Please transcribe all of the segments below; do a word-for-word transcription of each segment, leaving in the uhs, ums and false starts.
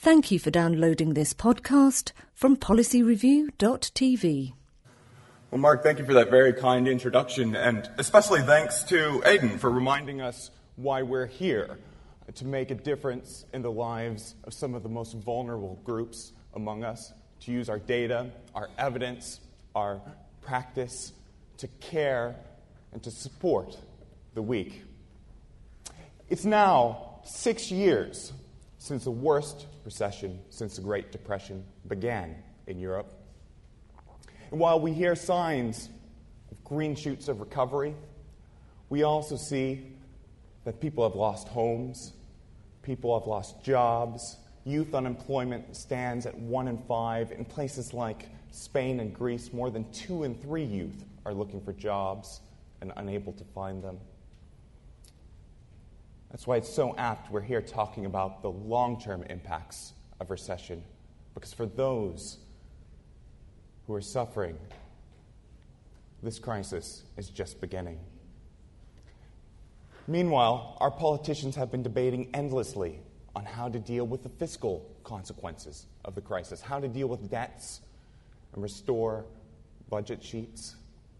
Thank you for downloading this podcast from policy review dot t v. Well, Mark, thank you for that very kind introduction, and especially thanks to Aidan for reminding us why we're here, to make a difference in the lives of some of the most vulnerable groups among us, to use our data, our evidence, our practice to care and to support the weak. It's now six years since the worst recession since the Great Depression began in Europe. And while we hear signs of green shoots of recovery, we also see that people have lost homes, people have lost jobs, youth unemployment stands at one in five. In places like Spain and Greece, more than two in three youth are looking for jobs and unable to find them. That's why it's so apt we're here talking about the long-term impacts of recession, because for those who are suffering, this crisis is just beginning. Meanwhile, our politicians have been debating endlessly on how to deal with the fiscal consequences of the crisis, how to deal with debts and restore budget sheets,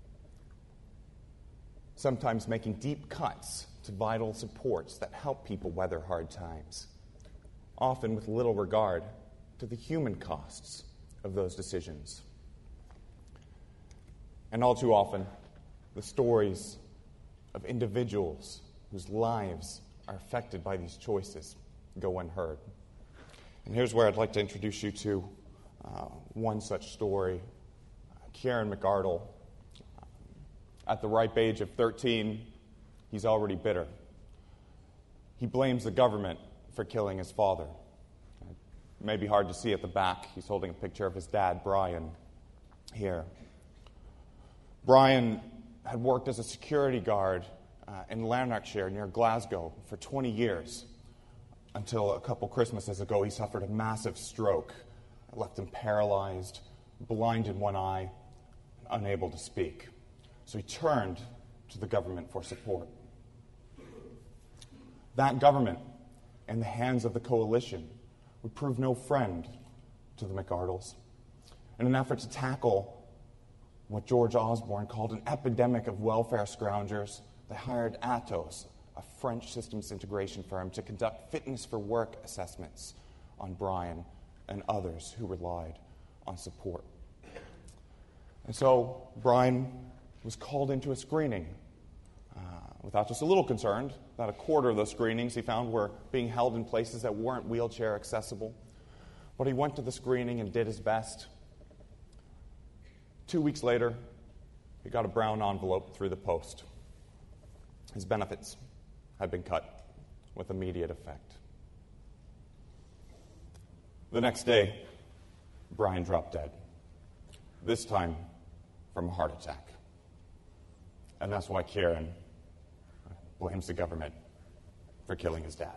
sometimes making deep cuts to vital supports that help people weather hard times, often with little regard to the human costs of those decisions. And all too often, the stories of individuals whose lives are affected by these choices go unheard. And here's where I'd like to introduce you to uh, one such story. Uh, Kieran McArdle, at the ripe age of thirteen, he's already bitter. He blames the government for killing his father. It may be hard to see at the back. He's holding a picture of his dad, Brian, here. Brian had worked as a security guard uh, in Lanarkshire near Glasgow for twenty years, until a couple Christmases ago he suffered a massive stroke that left him paralyzed, blind in one eye, and unable to speak. So he turned to the government for support. That government, in the hands of the coalition, would prove no friend to the McArdles. In an effort to tackle what George Osborne called an epidemic of welfare scroungers, they hired Atos, a French systems integration firm, to conduct fitness for work assessments on Brian and others who relied on support. And so Brian was called into a screening, uh, without just a little concerned that a quarter of those screenings he found were being held in places that weren't wheelchair accessible. But he went to the screening and did his best. Two weeks later, he got a brown envelope through the post. His benefits had been cut with immediate effect. The next day, Brian dropped dead, this time from a heart attack. And that's why Kieran blames the government for killing his dad.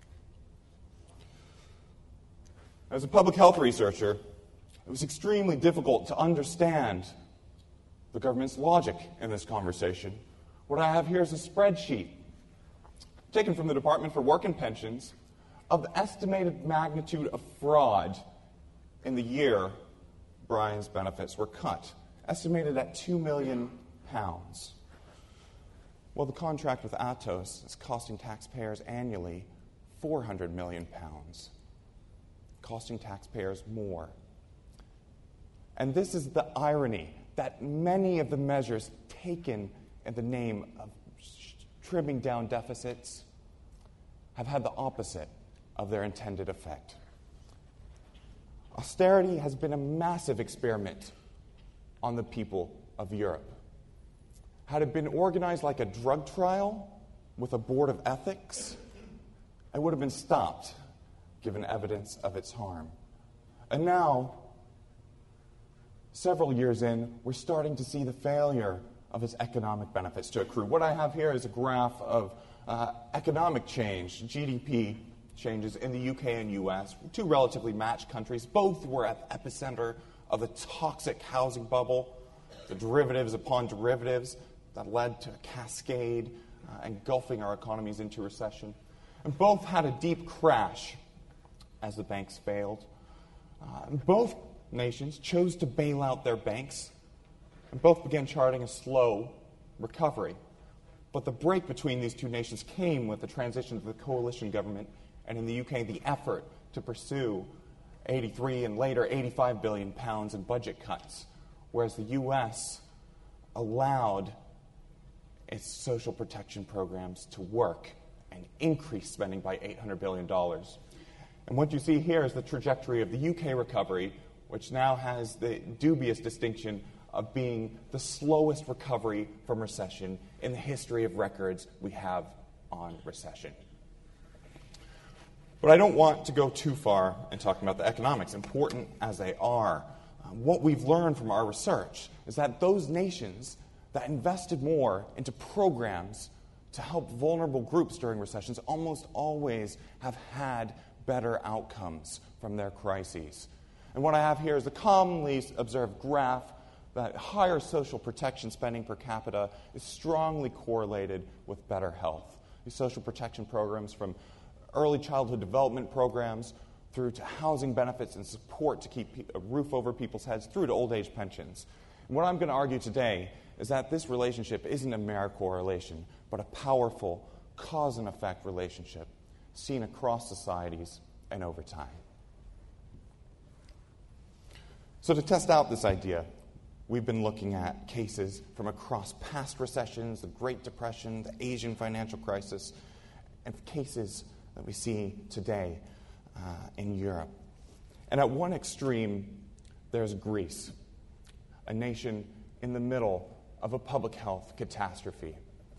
As a public health researcher, it was extremely difficult to understand the government's logic in this conversation. What I have here is a spreadsheet taken from the Department for Work and Pensions of the estimated magnitude of fraud in the year Brian's benefits were cut, estimated at two million pounds. Well, the contract with Atos is costing taxpayers annually four hundred million pounds, costing taxpayers more. And this is the irony, that many of the measures taken in the name of trimming down deficits have had the opposite of their intended effect. Austerity has been a massive experiment on the people of Europe. Had it been organized like a drug trial with a board of ethics, it would have been stopped, given evidence of its harm. And now, several years in, we're starting to see the failure of its economic benefits to accrue. What I have here is a graph of uh, economic change, G D P changes in the U K and U S, two relatively matched countries. Both were at the epicenter of the toxic housing bubble, the derivatives upon derivatives that led to a cascade uh, engulfing our economies into recession. And both had a deep crash as the banks failed. Uh, both nations chose to bail out their banks, and both began charting a slow recovery. But the break between these two nations came with the transition to the coalition government, and in the U K, the effort to pursue eighty-three and later eighty-five billion pounds in budget cuts, whereas the U S allowed its social protection programs to work and increase spending by eight hundred billion dollars. And what you see here is the trajectory of the U K recovery, which now has the dubious distinction of being the slowest recovery from recession in the history of records we have on recession. But I don't want to go too far in talking about the economics, important as they are. Uh, what we've learned from our research is that those nations that invested more into programs to help vulnerable groups during recessions almost always have had better outcomes from their crises. And what I have here is a commonly observed graph that higher social protection spending per capita is strongly correlated with better health. These social protection programs, from early childhood development programs through to housing benefits and support to keep a roof over people's heads, through to old age pensions. And what I'm going to argue today is that this relationship isn't a mere correlation, but a powerful cause and effect relationship seen across societies and over time. So to test out this idea, we've been looking at cases from across past recessions, the Great Depression, the Asian financial crisis, and cases that we see today uh, in Europe. And at one extreme, there's Greece, a nation in the middle of a public health catastrophe.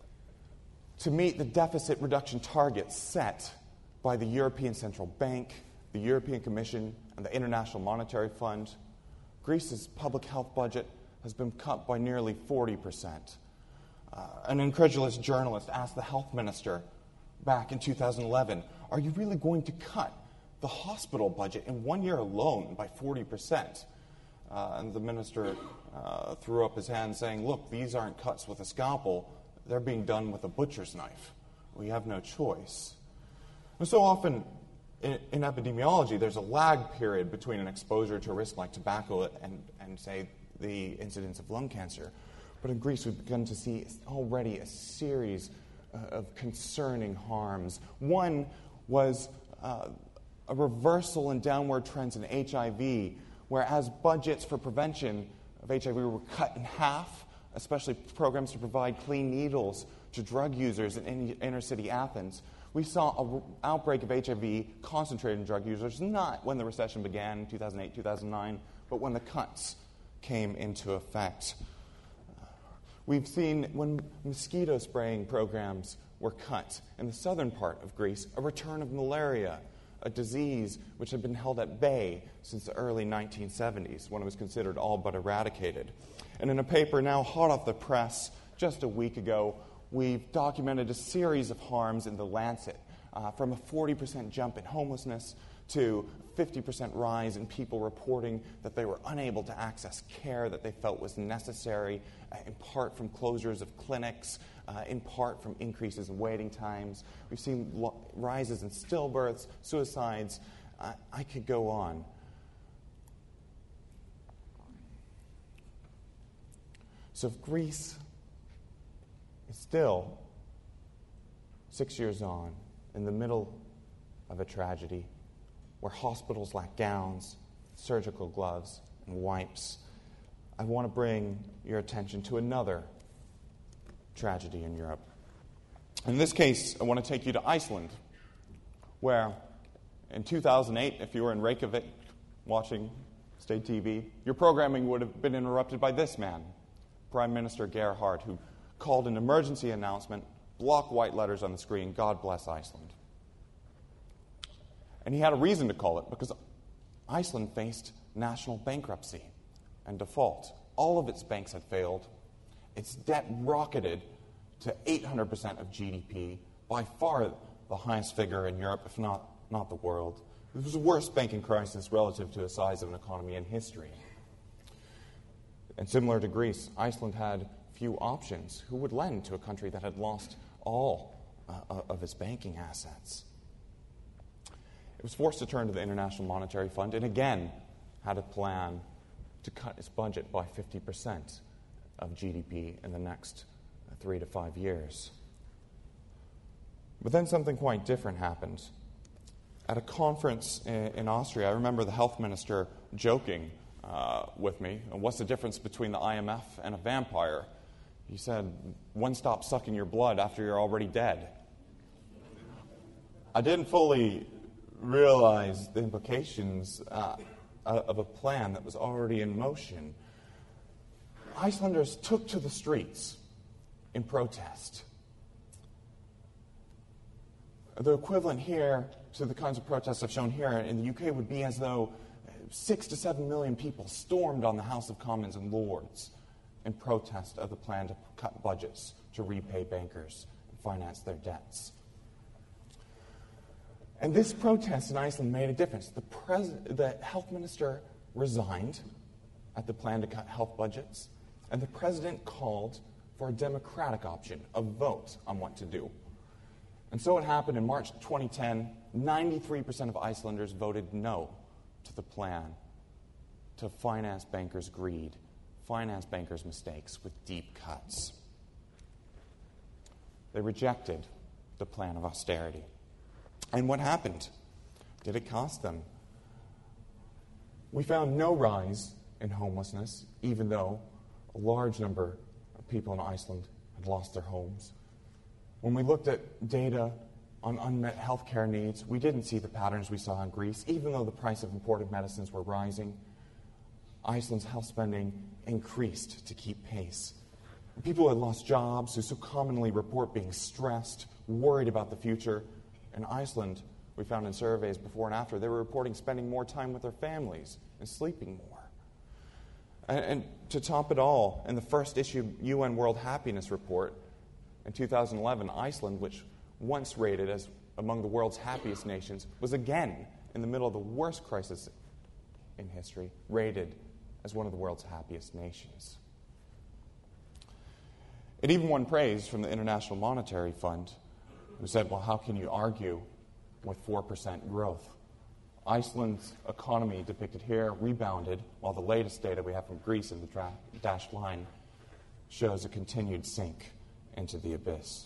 To meet the deficit reduction targets set by the European Central Bank, the European Commission, and the International Monetary Fund, Greece's public health budget has been cut by nearly forty percent. Uh, an incredulous journalist asked the health minister back in two thousand eleven, are you really going to cut the hospital budget in one year alone by forty percent? Uh, and the minister uh, threw up his hand saying, look, these aren't cuts with a scalpel, they're being done with a butcher's knife. We have no choice. And so often in, in epidemiology, there's a lag period between an exposure to a risk like tobacco and, and say, the incidence of lung cancer. But in Greece, we've begun to see already a series uh, of concerning harms. One was uh, a reversal in downward trends in H I V, whereas budgets for prevention of H I V were cut in half, especially programs to provide clean needles to drug users in inner-city Athens. We saw an outbreak of H I V concentrated in drug users, not when the recession began in two thousand eight, two thousand nine, but when the cuts came into effect. We've seen when mosquito spraying programs were cut in the southern part of Greece, a return of malaria, a disease which had been held at bay since the early nineteen seventies, when it was considered all but eradicated. And in a paper now hot off the press just a week ago, we've documented a series of harms in The Lancet, uh, from a forty percent jump in homelessness to a fifty percent rise in people reporting that they were unable to access care that they felt was necessary, uh, in part from closures of clinics, uh, in part from increases in waiting times. We've seen lo- rises in stillbirths, suicides. Uh, I could go on. So if Greece is still, six years on, in the middle of a tragedy where hospitals lack gowns, surgical gloves, and wipes, I want to bring your attention to another tragedy in Europe. In this case, I want to take you to Iceland, where in two thousand eight, if you were in Reykjavik watching state T V, your programming would have been interrupted by this man, Prime Minister Gerhard, who called an emergency announcement, block white letters on the screen, God bless Iceland. And he had a reason to call it, because Iceland faced national bankruptcy and default. All of its banks had failed. Its debt rocketed to eight hundred percent of G D P, by far the highest figure in Europe, if not, not the world. It was the worst banking crisis relative to the size of an economy in history. And similar to Greece, Iceland had few options. Who would lend to a country that had lost all uh, of its banking assets? it was forced to turn to the International Monetary Fund and again had a plan to cut its budget by fifty percent of G D P in the next three to five years. But then something quite different happened. At a conference in, in Austria, I remember the health minister joking uh, with me, what's the difference between the I M F and a vampire? He said, one stops sucking your blood after you're already dead. I didn't fully realize the implications uh, of a plan that was already in motion. Icelanders took to the streets in protest. The equivalent here to the kinds of protests I've shown here in the U K would be as though six to seven million people stormed on the House of Commons and Lords in protest of the plan to cut budgets, to repay bankers and finance their debts. And this protest in Iceland made a difference. The, pres- the health minister resigned at the plan to cut health budgets, and the president called for a democratic option, a vote on what to do. And so it happened in March twenty ten, ninety-three percent of Icelanders voted no to the plan to finance bankers' greed, finance bankers' mistakes with deep cuts. They rejected the plan of austerity. And what happened? Did it cost them? We found no rise in homelessness, even though a large number of people in Iceland had lost their homes. When we looked at data on unmet health care needs, we didn't see the patterns we saw in Greece. Even though the price of imported medicines were rising, Iceland's health spending increased to keep pace. People who had lost jobs, who so commonly report being stressed, worried about the future. In Iceland, we found in surveys before and after, they were reporting spending more time with their families and sleeping more. And, and to top it all, in the first issue U N World Happiness Report, in two thousand eleven, Iceland, which once rated as among the world's happiest nations, was again, in the middle of the worst crisis in history, rated as one of the world's happiest nations. It even won praise from the International Monetary Fund, who said, well, how can you argue with four percent growth? Iceland's economy, depicted here, rebounded, while the latest data we have from Greece in the dra- dashed line shows a continued sink into the abyss.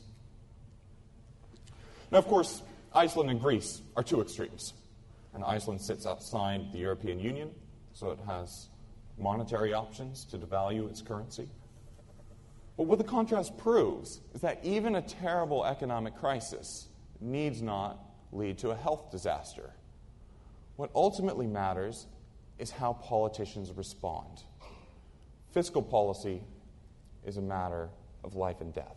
Now, of course, Iceland and Greece are two extremes. And Iceland sits outside the European Union, so it has monetary options to devalue its currency. But what the contrast proves is that even a terrible economic crisis needs not lead to a health disaster. What ultimately matters is how politicians respond. Fiscal policy is a matter of life and death.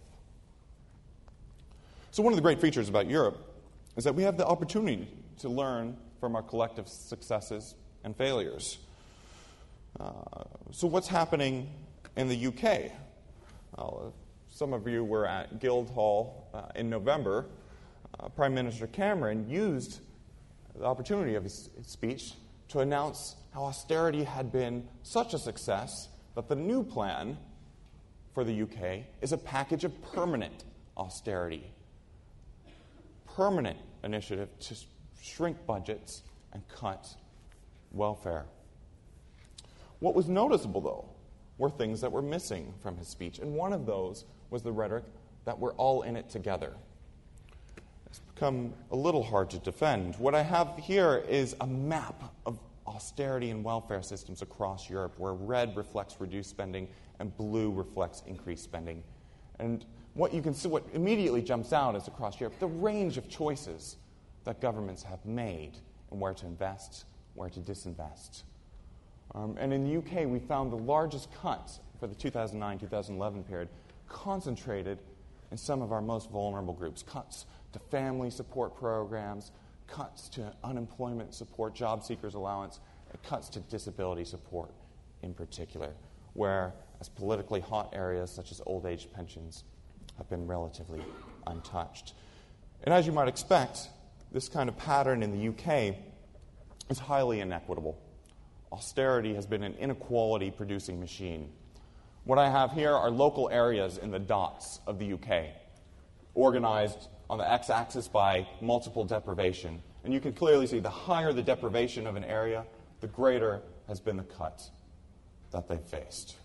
So one of the great features about Europe is that we have the opportunity to learn from our collective successes and failures. Uh, so what's happening in the U K? Well, some of you were at Guildhall uh, in November. Uh, Prime Minister Cameron used the opportunity of his, his speech to announce how austerity had been such a success that the new plan for the U K is a package of permanent austerity. Permanent initiative to shrink budgets and cut welfare. What was noticeable, though, were things that were missing from his speech, and one of those was the rhetoric that we're all in it together. It's become a little hard to defend. What I have here is a map of austerity and welfare systems across Europe, where red reflects reduced spending and blue reflects increased spending. And what you can see, what immediately jumps out is across Europe, the range of choices that governments have made and where to invest, where to disinvest. Um, and in the U K, we found the largest cuts for the two thousand nine to two thousand eleven period concentrated in some of our most vulnerable groups. Cuts to family support programs, cuts to unemployment support, job seekers allowance, and cuts to disability support in particular, where as politically hot areas such as old age pensions have been relatively untouched. And as you might expect, this kind of pattern in the U K is highly inequitable. Austerity has been an inequality-producing machine. What I have here are local areas in the dots of the U K, organized on the x-axis by multiple deprivation, And you can clearly see the higher the deprivation of an area, the greater has been the cut that they've faced.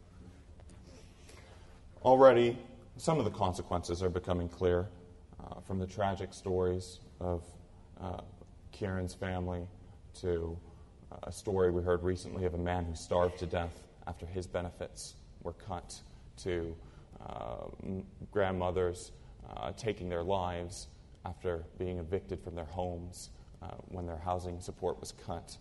Already, some of the consequences are becoming clear uh, from the tragic stories of uh, Kieran's family to uh, a story we heard recently of a man who starved to death after his benefits were cut, to uh, grandmothers uh, taking their lives after being evicted from their homes uh, when their housing support was cut.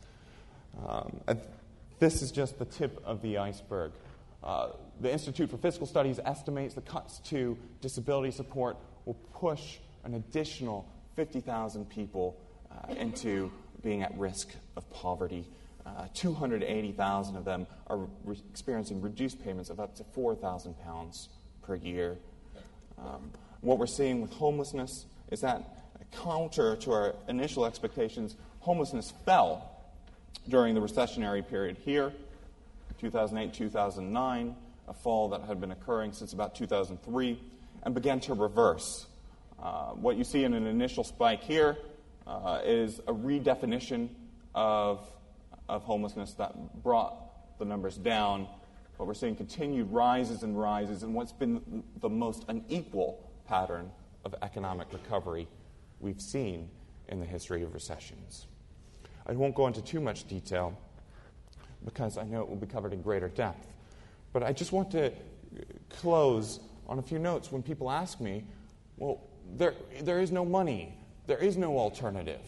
Um, and this is just the tip of the iceberg. Uh, the Institute for Fiscal Studies estimates the cuts to disability support will push an additional fifty thousand people uh, into being at risk of poverty. Uh, two hundred eighty thousand of them are re- experiencing reduced payments of up to four thousand pounds per year. Um, what we're seeing with homelessness is that, counter to our initial expectations, homelessness fell during the recessionary period here, two thousand eight, two thousand nine, a fall that had been occurring since about two thousand three, and began to reverse. Uh, what you see in an initial spike here uh, is a redefinition of, of homelessness that brought the numbers down, but we're seeing continued rises and rises in what's been the most unequal pattern of economic recovery we've seen in the history of recessions. I won't go into too much detail because I know it will be covered in greater depth, but I just want to close on a few notes when people ask me, well, there, there is no money, there is no alternative.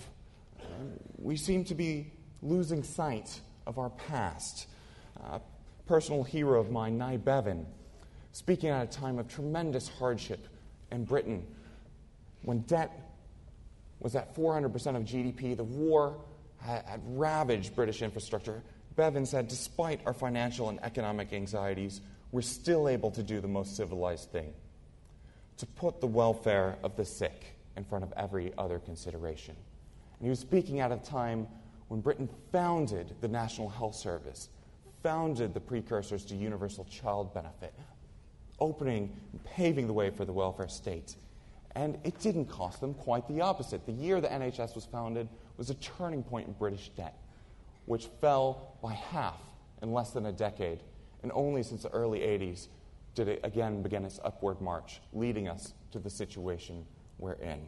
We seem to be losing sight of our past. A personal hero of mine, Nye Bevan, speaking at a time of tremendous hardship in Britain, when debt was at four hundred percent of G D P, the war had, had ravaged British infrastructure. Bevan said, despite our financial and economic anxieties, we're still able to do the most civilized thing, to put the welfare of the sick in front of every other consideration. And he was speaking at a time when Britain founded the National Health Service, founded the precursors to universal child benefit, opening, paving the way for the welfare state. And it didn't cost them, quite the opposite. The year the N H S was founded was a turning point in British debt, which fell by half in less than a decade. And only since the early eighties did it again begin its upward march, leading us to the situation we're in.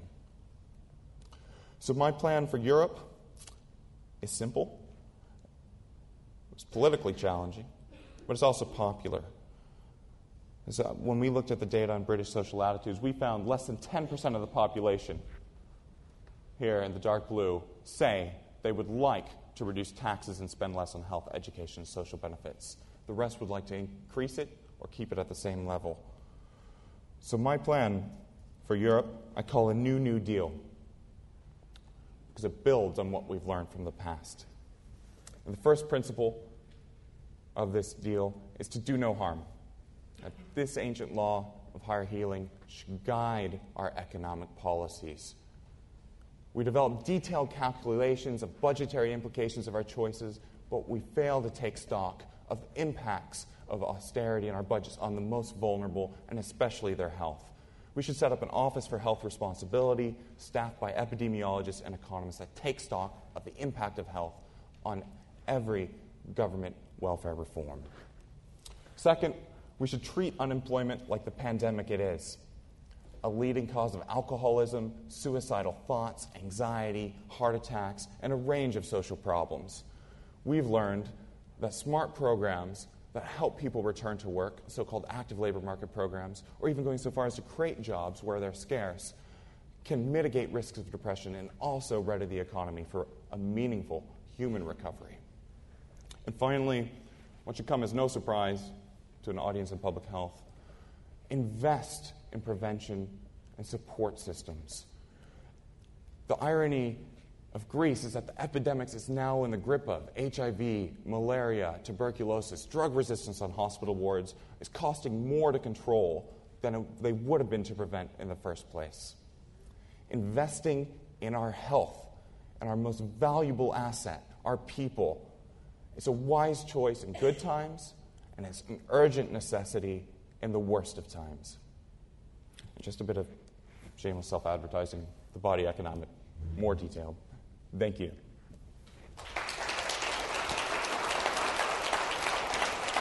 So my plan for Europe is simple. It's politically challenging, but it's also popular. So when we looked at the data on British social attitudes, we found less than ten percent of the population here in the dark blue say they would like to reduce taxes and spend less on health, education, and social benefits. The rest would like to increase it or keep it at the same level. So my plan for Europe, I call a new New Deal, because it builds on what we've learned from the past. And the first principle of this deal is to do no harm. That this ancient law of higher healing should guide our economic policies. We develop detailed calculations of budgetary implications of our choices, but we fail to take stock of the impacts of austerity in our budgets on the most vulnerable, and especially their health. We should set up an Office for Health Responsibility, staffed by epidemiologists and economists, that take stock of the impact of health on every government welfare reform. Second, we should treat unemployment like the pandemic it is, a leading cause of alcoholism, suicidal thoughts, anxiety, heart attacks, and a range of social problems. We've learned that smart programs that help people return to work, so-called active labor market programs, or even going so far as to create jobs where they're scarce, can mitigate risks of depression and also ready the economy for a meaningful human recovery. And finally, what should come as no surprise to an audience in public health, invest in prevention and support systems. The irony of Greece is that the epidemics is now in the grip of H I V, malaria, tuberculosis, drug resistance on hospital wards is costing more to control than it, they would have been to prevent in the first place. Investing in our health and our most valuable asset, our people, is a wise choice in good times, and it's an urgent necessity in the worst of times. And just a bit of shameless self-advertising, the body economic, more detailed. Thank you.